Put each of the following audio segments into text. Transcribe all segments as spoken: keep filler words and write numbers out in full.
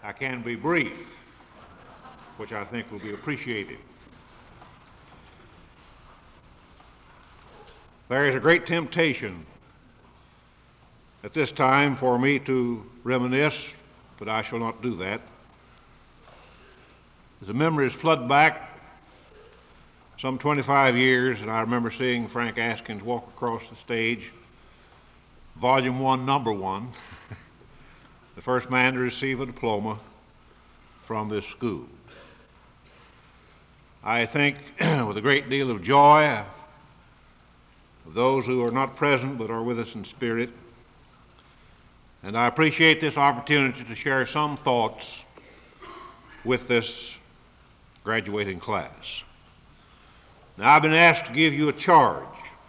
I can be brief, which I think will be appreciated. There is a great temptation at this time for me to reminisce, but I shall not do that. As the memories flood back some twenty-five years, and I remember seeing Frank Askins walk across the stage, volume one, number one, the first man to receive a diploma from this school. I think with a great deal of joy of those who are not present but are with us in spirit, and I appreciate this opportunity to share some thoughts with this graduating class. Now, I've been asked to give you a charge.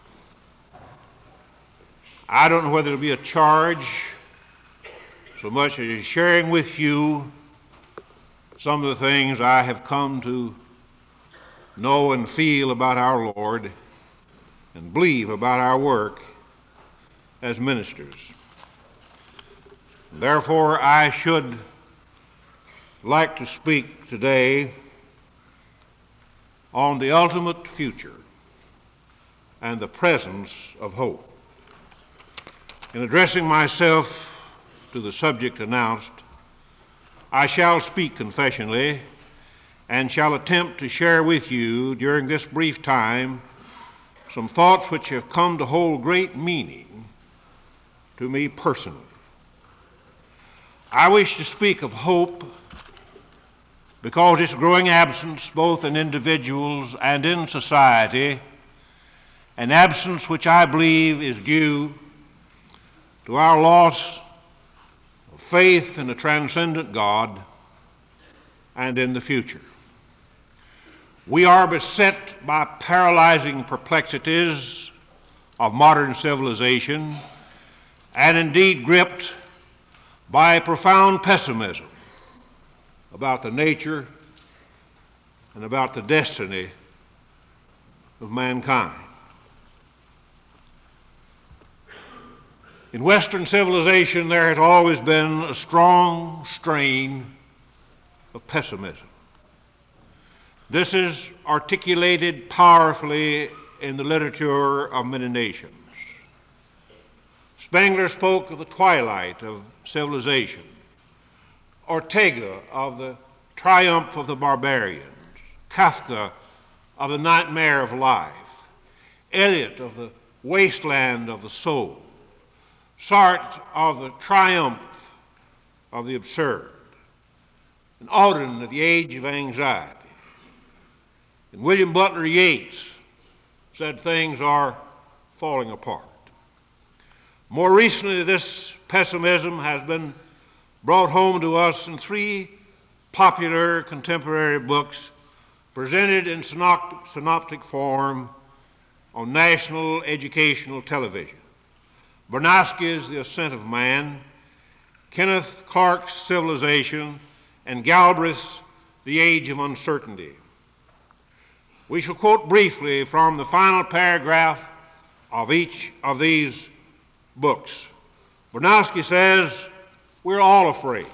I don't know whether it'll be a charge so much as sharing with you some of the things I have come to know and feel about our Lord and believe about our work as ministers. Therefore, I should like to speak today on the ultimate future and the presence of hope. In addressing myself to the subject announced, I shall speak confessionally and shall attempt to share with you during this brief time some thoughts which have come to hold great meaning to me personally. I wish to speak of hope because its growing absence both in individuals and in society, an absence which I believe is due to our loss of faith in a transcendent God and in the future. We are beset by paralyzing perplexities of modern civilization and indeed gripped by a profound pessimism about the nature and about the destiny of mankind. In Western civilization, there has always been a strong strain of pessimism. This is articulated powerfully in the literature of many nations. Spengler spoke of the twilight of civilization, Ortega of the triumph of the barbarians, Kafka of the nightmare of life, Eliot of the wasteland of the soul, Sartre of the triumph of the absurd, and Auden of the age of anxiety. And William Butler Yeats said things are falling apart. More recently, this pessimism has been brought home to us in three popular contemporary books presented in synoptic, synoptic form on national educational television. Bernowski's The Ascent of Man, Kenneth Clark's Civilization, and Galbraith's The Age of Uncertainty. We shall quote briefly from the final paragraph of each of these books. Bernowski says, "We're all afraid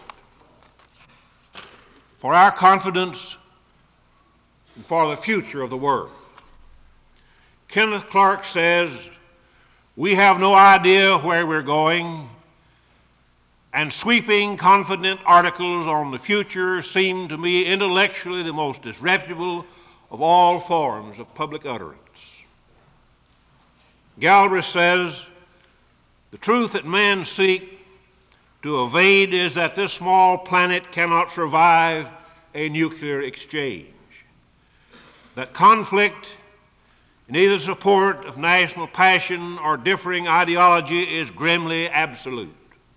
for our confidence and for the future of the world." Kenneth Clark says, "We have no idea where we're going, and sweeping, confident articles on the future seem to me intellectually the most disreputable of all forms of public utterance." Galbraith says, "The truth that men seek to evade is that this small planet cannot survive a nuclear exchange, that conflict in either support of national passion or differing ideology is grimly absolute,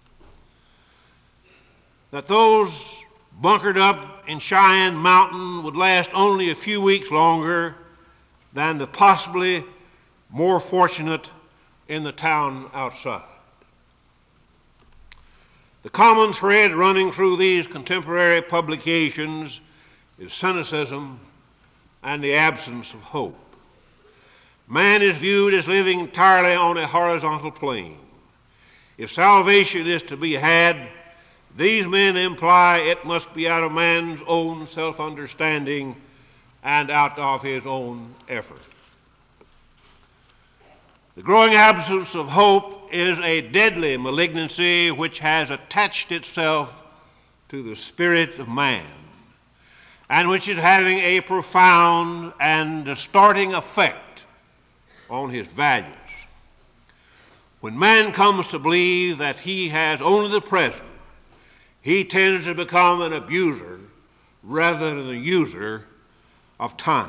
that those bunkered up in Cheyenne Mountain would last only a few weeks longer than the possibly more fortunate in the town outside." The common thread running through these contemporary publications is cynicism and the absence of hope. Man is viewed as living entirely on a horizontal plane. If salvation is to be had, These men imply it must be out of man's own self-understanding and out of his own effort. The growing absence of hope is a deadly malignancy which has attached itself to the spirit of man and which is having a profound and distorting effect on his values. When man comes to believe that he has only the present, he tends to become an abuser rather than a user of time.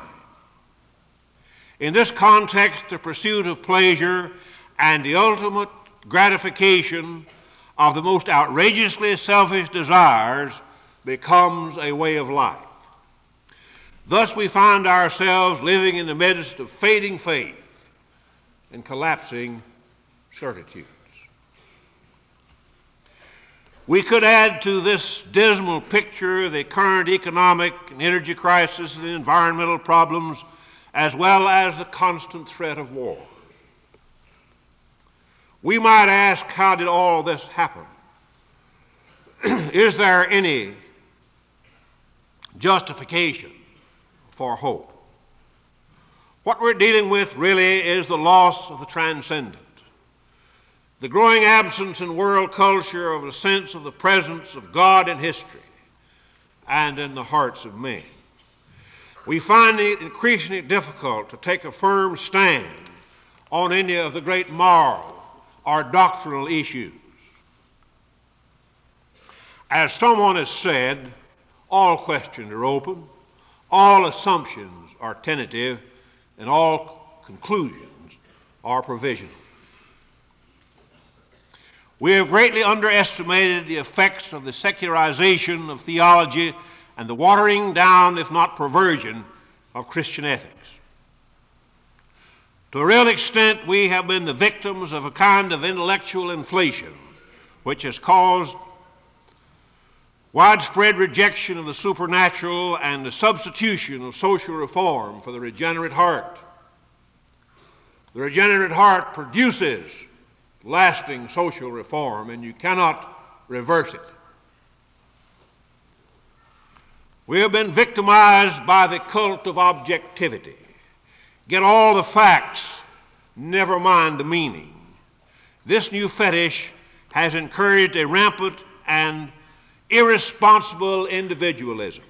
In this context, the pursuit of pleasure and the ultimate gratification of the most outrageously selfish desires becomes a way of life. Thus, we find ourselves living in the midst of fading faith and collapsing certitudes. We could add to this dismal picture the current economic and energy crisis and the environmental problems, as well as the constant threat of war. We might ask, how did all this happen? Is there any justification for hope? What we're dealing with really is the loss of the transcendent, the growing absence in world culture of a sense of the presence of God in history and in the hearts of men. We find it increasingly difficult to take a firm stand on any of the great moral or doctrinal issues. As someone has said, all questions are open, all assumptions are tentative, and all conclusions are provisional. We have greatly underestimated the effects of the secularization of theology and the watering down, if not perversion, of Christian ethics. To a real extent, we have been the victims of a kind of intellectual inflation which has caused widespread rejection of the supernatural and the substitution of social reform for the regenerate heart. The regenerate heart produces lasting social reform, and you cannot reverse it. We have been victimized by the cult of objectivity. Get all the facts, never mind the meaning. This new fetish has encouraged a rampant and irresponsible individualism.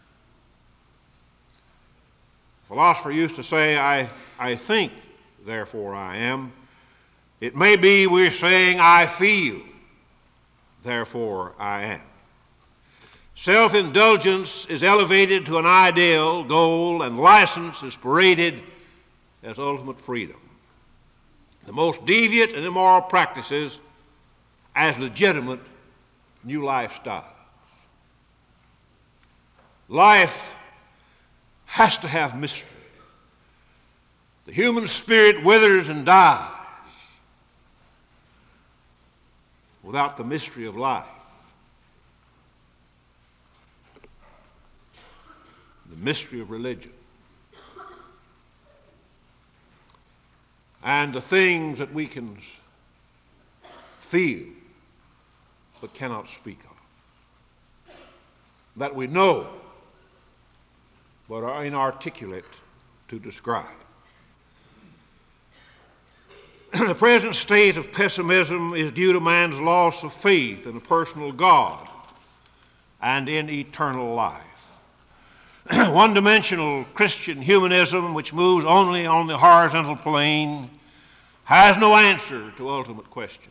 A philosopher used to say, I, I think, therefore I am. It may be we're saying, I feel, therefore I am. Self-indulgence is elevated to an ideal goal, and license is paraded as ultimate freedom. The most deviant and immoral practices as legitimate new lifestyles. Life has to have mystery. The human spirit withers and dies without the mystery of life. The mystery of religion. And the things that we can feel but cannot speak of. That we know but are inarticulate to describe. The present state of pessimism is due to man's loss of faith in a personal God and in eternal life. One-dimensional Christian humanism, which moves only on the horizontal plane, has no answer to ultimate questions.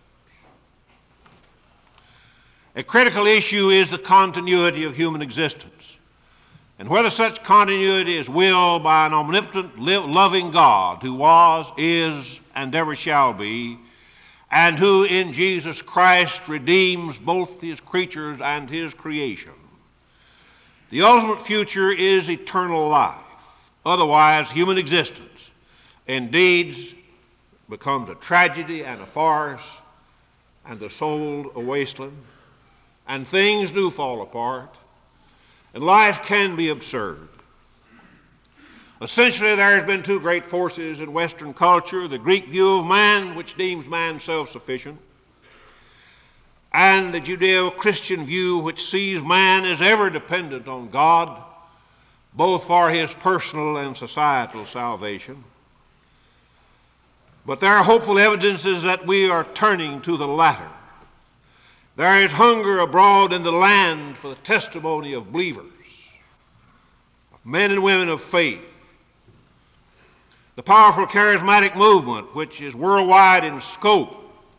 A critical issue is the continuity of human existence, and whether such continuity is willed by an omnipotent, loving God who was, is, and ever shall be, and who in Jesus Christ redeems both his creatures and his creation. The ultimate future is eternal life. Otherwise, human existence indeed becomes a tragedy and a farce, and the soul a wasteland, and things do fall apart, and life can be absurd. Essentially, there has been two great forces in Western culture: the Greek view of man, which deems man self-sufficient, and the Judeo-Christian view, which sees man as ever dependent on God, both for his personal and societal salvation. But there are hopeful evidences that we are turning to the latter. There is hunger abroad in the land for the testimony of believers, of men and women of faith. The powerful charismatic movement, which is worldwide in scope,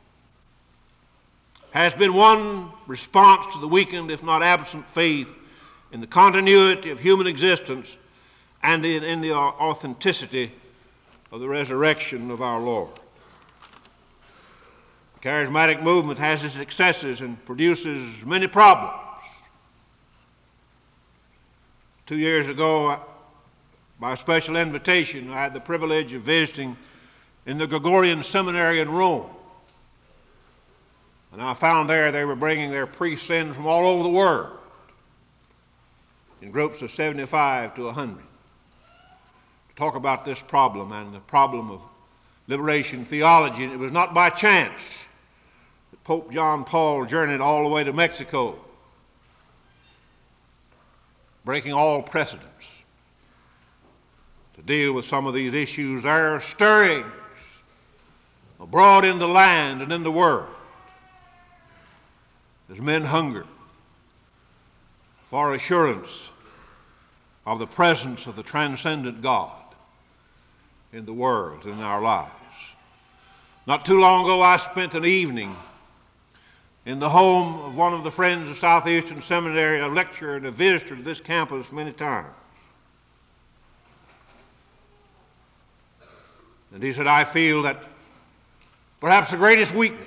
has been one response to the weakened, if not absent, faith in the continuity of human existence and in, in the authenticity of the resurrection of our Lord. The charismatic movement has its successes and produces many problems. Two years ago, by special invitation, I had the privilege of visiting in the Gregorian Seminary in Rome. And I found there they were bringing their priests in from all over the world in groups of seventy-five to one hundred to talk about this problem and the problem of liberation theology. And it was not by chance that Pope John Paul journeyed all the way to Mexico, breaking all precedents, to deal with some of these issues. There are stirrings abroad in the land and in the world as men hunger for assurance of the presence of the transcendent God in the world and in our lives. Not too long ago, I spent an evening in the home of one of the friends of Southeastern Seminary, a lecturer and a visitor to this campus many times. And he said, I feel that perhaps the greatest weakness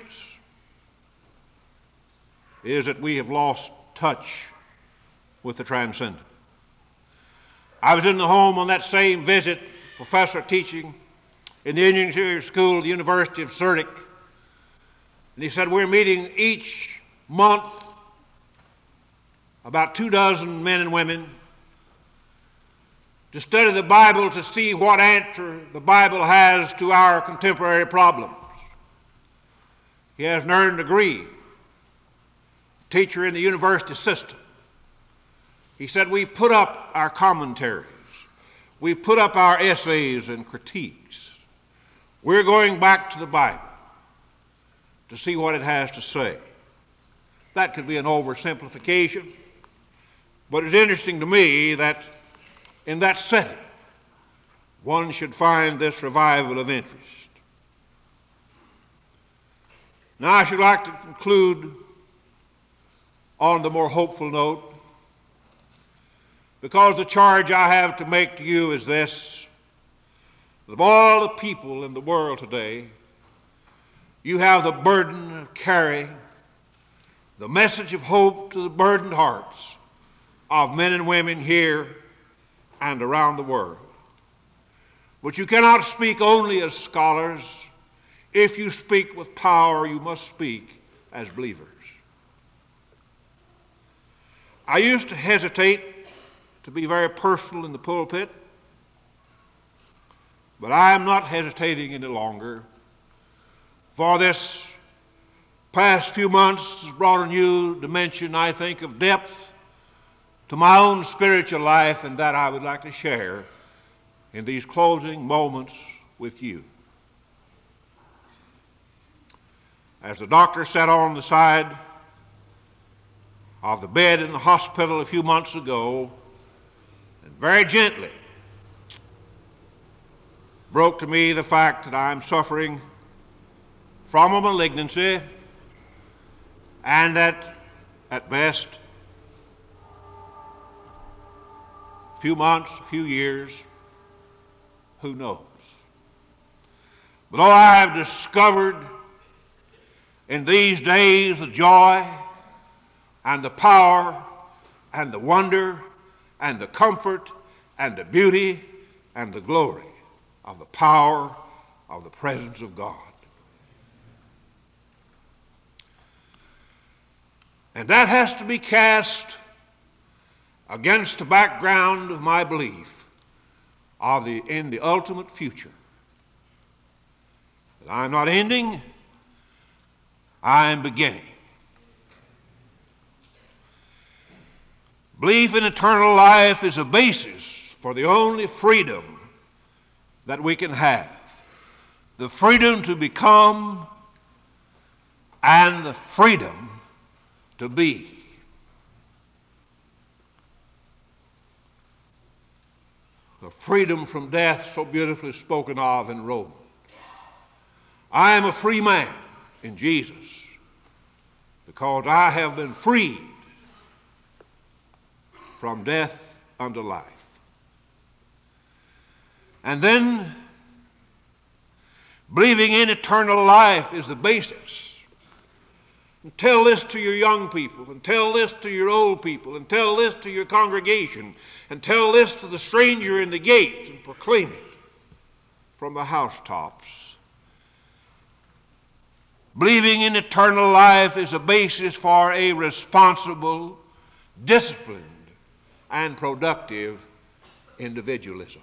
is that we have lost touch with the transcendent. I was in the home on that same visit, professor teaching in the engineering school at the University of Zurich, and he said, we're meeting each month about two dozen men and women to study the Bible to see what answer the Bible has to our contemporary problems. He has an earned degree, teacher in the university system. He said, we put up our commentaries. We put up our essays and critiques. We're going back to the Bible to see what it has to say. That could be an oversimplification, but it's interesting to me that in that setting, one should find this revival of interest. Now, I should like to conclude on the more hopeful note, because the charge I have to make to you is this: of all the people in the world today, you have the burden of carrying the message of hope to the burdened hearts of men and women here and around the world. But you cannot speak only as scholars. If you speak with power, you must speak as believers. I used to hesitate to be very personal in the pulpit, but I am not hesitating any longer. For this past few months has brought a new dimension, I think, of depth to my own spiritual life, and that I would like to share in these closing moments with you. As the doctor sat on the side of the bed in the hospital a few months ago, and very gently broke to me the fact that I'm suffering from a malignancy, and that at best a few months, a few years, who knows? But oh, I have discovered in these days the joy and the power and the wonder and the comfort and the beauty and the glory of the power of the presence of God. And that has to be cast against the background of my belief of the, in the ultimate future. That I'm not ending, I am beginning. Belief in eternal life is a basis for the only freedom that we can have. The freedom to become and the freedom to be. The freedom from death so beautifully spoken of in Romans. I am a free man in Jesus because I have been freed from death unto life. And then believing in eternal life is the basis. And tell this to your young people, and tell this to your old people, and tell this to your congregation, and tell this to the stranger in the gates, and proclaim it from the housetops. Believing in eternal life is a basis for a responsible, disciplined, and productive individualism.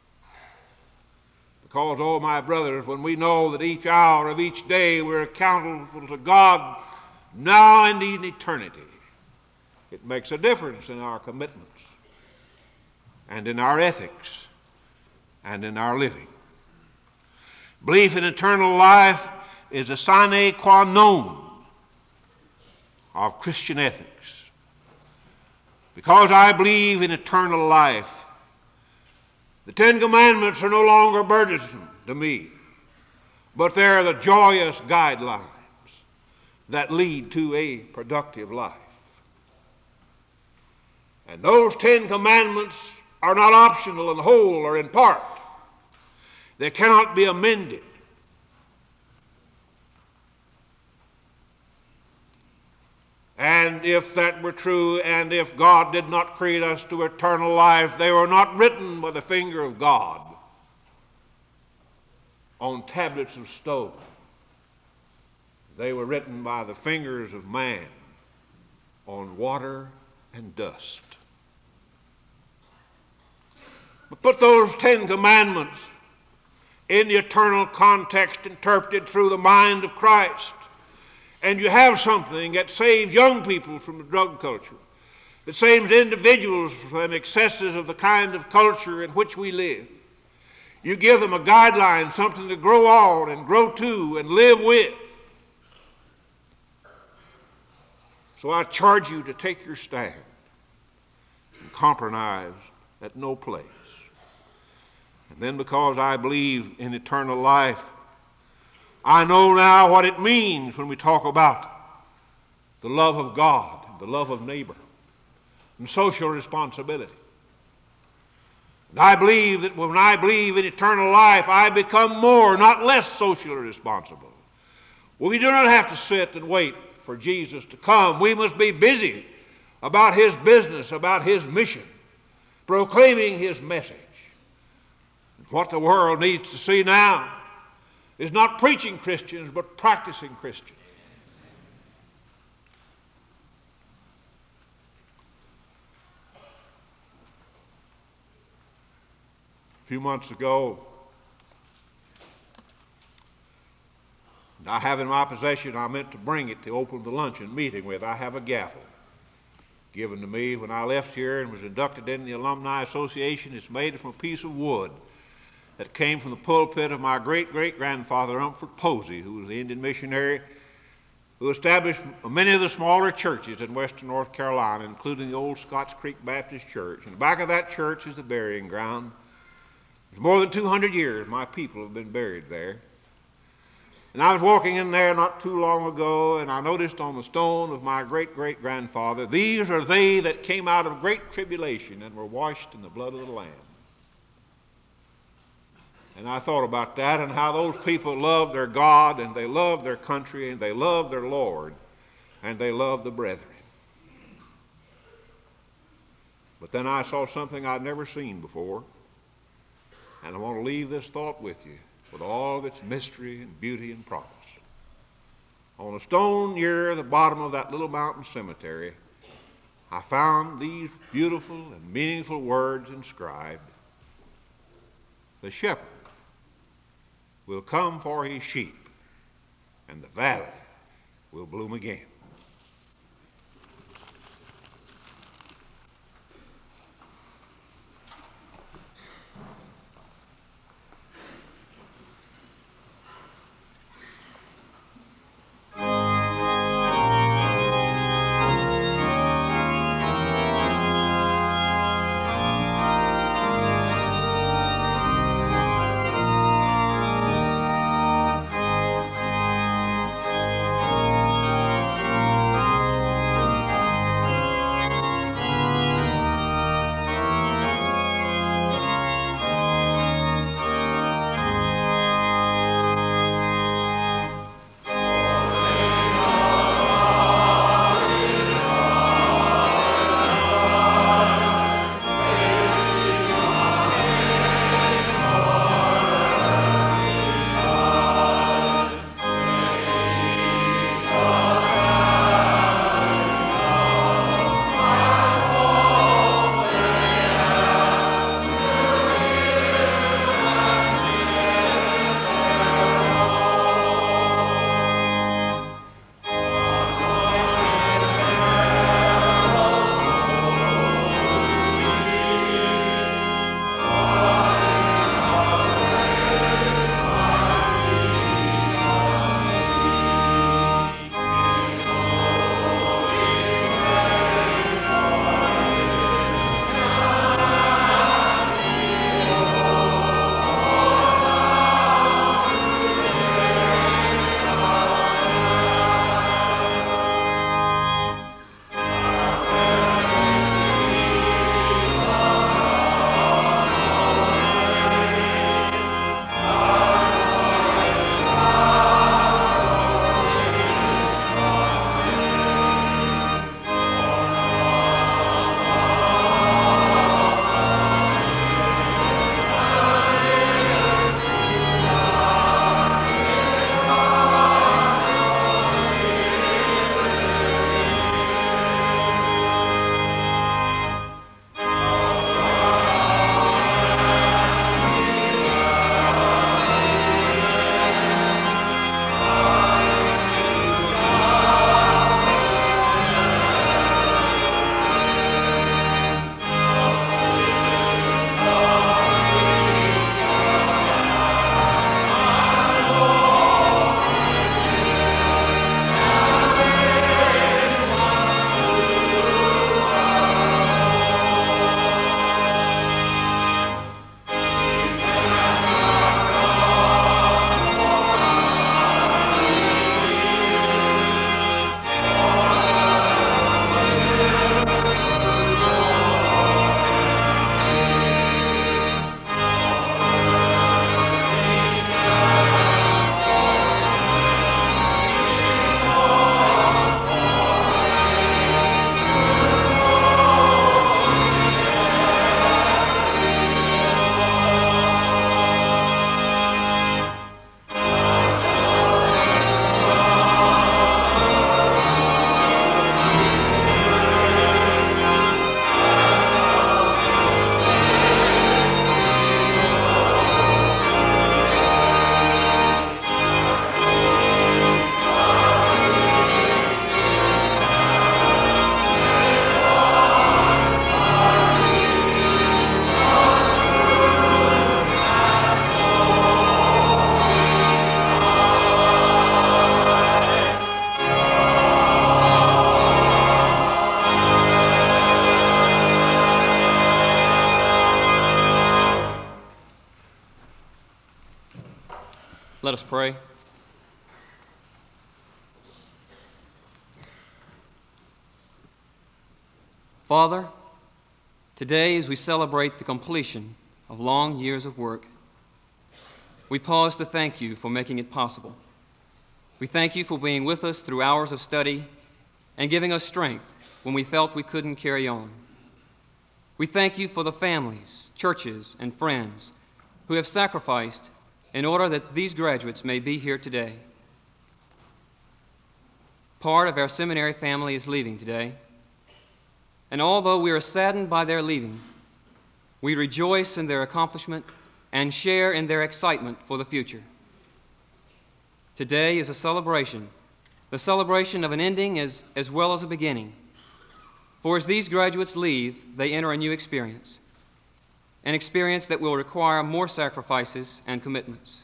Because, oh my brothers, when we know that each hour of each day we're accountable to God now and in eternity, it makes a difference in our commitments and in our ethics and in our living. Belief in eternal life is a sine qua non of Christian ethics. Because I believe in eternal life, the Ten Commandments are no longer burdensome to me, but they're the joyous guidelines that lead to a productive life. And those Ten Commandments are not optional in whole or in part. They cannot be amended. And if that were true, and if God did not create us to eternal life, they were not written by the finger of God on tablets of stone. They were written by the fingers of man on water and dust. But put those Ten Commandments in the eternal context interpreted through the mind of Christ, and you have something that saves young people from the drug culture, that saves individuals from excesses of the kind of culture in which we live. You give them a guideline, something to grow on and grow to and live with. So I charge you to take your stand and compromise at no place. And then, because I believe in eternal life, I know now what it means when we talk about the love of God, the love of neighbor, and social responsibility. And I believe that when I believe in eternal life, I become more, not less, socially responsible. We do not have to sit and wait for Jesus to come. We must be busy about his business, about his mission, proclaiming his message. What the world needs to see now is not preaching Christians, but practicing Christians. A few months ago, I have in my possession, I meant to bring it to open the luncheon meeting with. I have a gavel given to me when I left here and was inducted in the Alumni Association. It's made from a piece of wood that came from the pulpit of my great-great-grandfather, Umford Posey, who was the Indian missionary who established many of the smaller churches in western North Carolina, including the old Scotts Creek Baptist Church. In the back of that church is the burying ground. For more than two hundred years, my people have been buried there. And I was walking in there not too long ago, and I noticed on the stone of my great-great-grandfather, "These are they that came out of great tribulation and were washed in the blood of the Lamb." And I thought about that and how those people love their God, and they love their country, and they love their Lord, and they love the brethren. But then I saw something I'd never seen before, and I want to leave this thought with you with all of its mystery and beauty and promise. On a stone near the bottom of that little mountain cemetery, I found these beautiful and meaningful words inscribed: "The shepherd will come for his sheep, and the valley will bloom again." Let us pray. Father, today as we celebrate the completion of long years of work, we pause to thank you for making it possible. We thank you for being with us through hours of study and giving us strength when we felt we couldn't carry on. We thank you for the families, churches, and friends who have sacrificed in order that these graduates may be here today. Part of our seminary family is leaving today, and although we are saddened by their leaving, we rejoice in their accomplishment and share in their excitement for the future. Today is a celebration, the celebration of an ending as, as well as a beginning. For as these graduates leave, they enter a new experience, an experience that will require more sacrifices and commitments.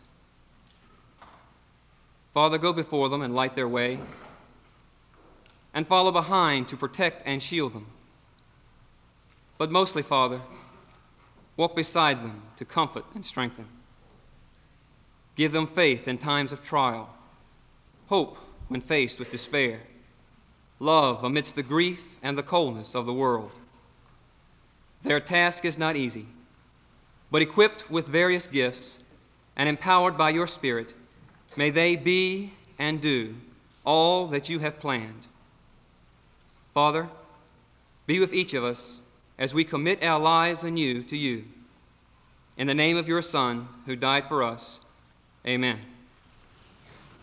Father, go before them and light their way, and follow behind to protect and shield them. But mostly, Father, walk beside them to comfort and strengthen. Give them faith in times of trial, hope when faced with despair, love amidst the grief and the coldness of the world. Their task is not easy, but equipped with various gifts and empowered by your Spirit, may they be and do all that you have planned. Father, be with each of us as we commit our lives anew to you. In the name of your Son, who died for us, amen.